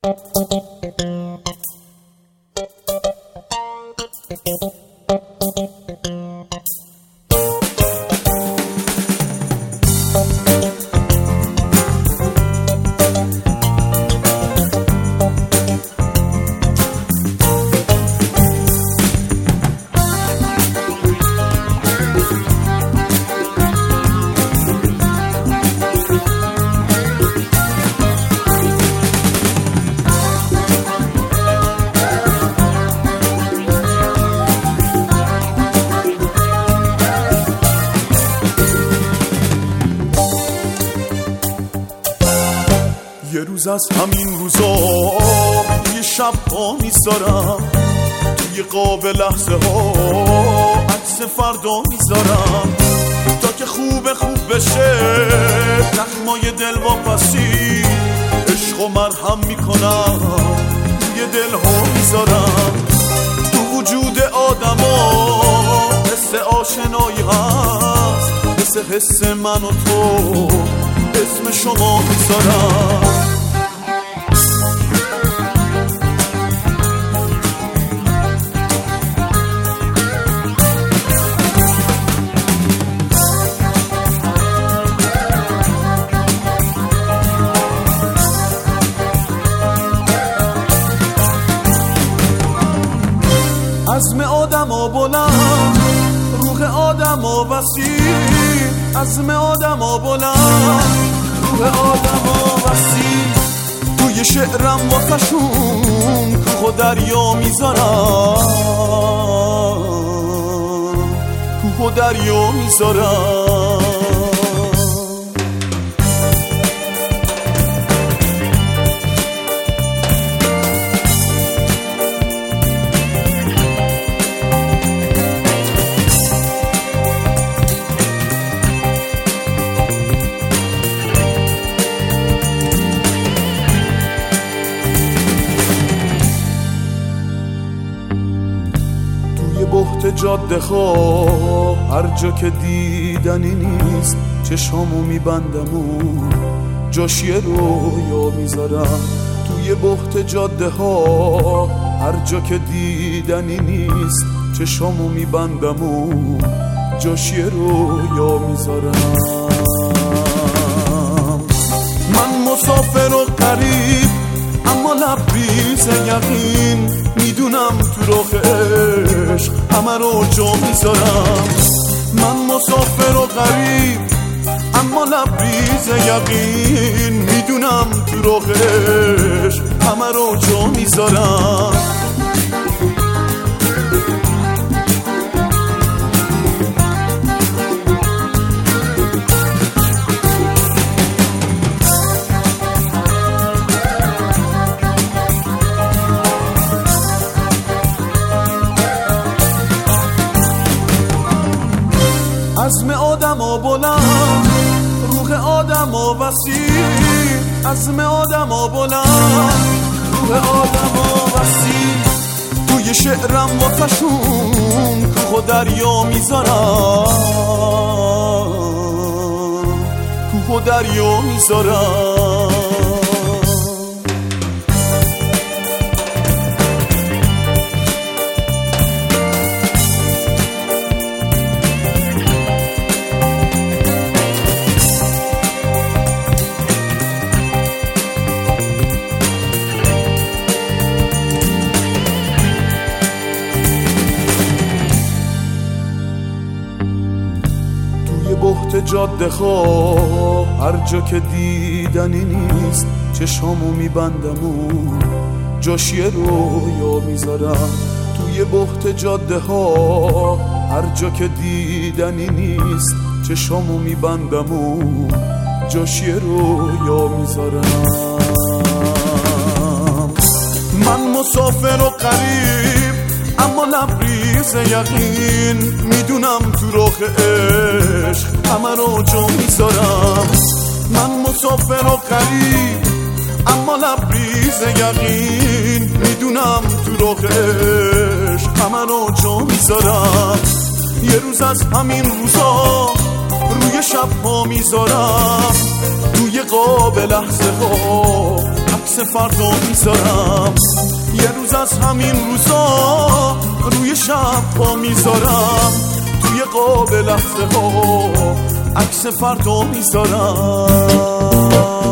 یه روز از همین روزا یه شب ها میذارم توی قاب لحظه ها عکس فردا میذارم تا که خوب بشه زخمای دل واپسی عشق و مرهم میکنم توی دل ها میذارم تو وجود آدم ها حس آشنایی هست مثل حس من و تو اسم شما میذارم عزم آدم‌ها بلند روح آدم‌ها وسیع عزم آدم‌ها بلند روح آدم‌ها وسیع توی شعرم واسه‌شون کوه و دریا میذارم کوه و دریا میذارم بحت جاده ها هر جا که دیدنی نیست چشامو میبندم و جاش یه رویا میذارم توی بحت جاده ها هر جا که دیدنی نیست چشامو میبندم و جاش یه رویا میذارم من مسافر و غریب اما لبریز یقین میدونم تو راه عشق همه رو جا میذارم من مسافر و غریب اما لبریز یقین میدونم تو راه عشق همه رو جا میذارم عزم آدم‌ها بلند روح آدم‌ها وسیع عزم آدم‌ها بلند روح آدم‌ها وسیع توی شعرم واسه‌شون کوه و دریا میذارم کوه و دریا میذارم بحت جاده ها هر جا که دیدنی نیست چشامو میبندم و جاش یه رویا میذارم توی بحت جاده ها هر جا که دیدنی نیست چشامو میبندم و جاش یه رویا میذارم من مسافر و غریب اما لبریز یقین میدونم تو راه عشق همه رو جا میذارم من مسافر و غریب اما لبریز یقین میدونم تو راه عشق همه رو جا میذارم یه روز از همین روزا روی شب ها میذارم توی قاب لحظه ها عکس فردا میذارم. یه روز از همین روزا روی شب پا میذارم، توی قاب لحظه ها عکس فردا میذارم.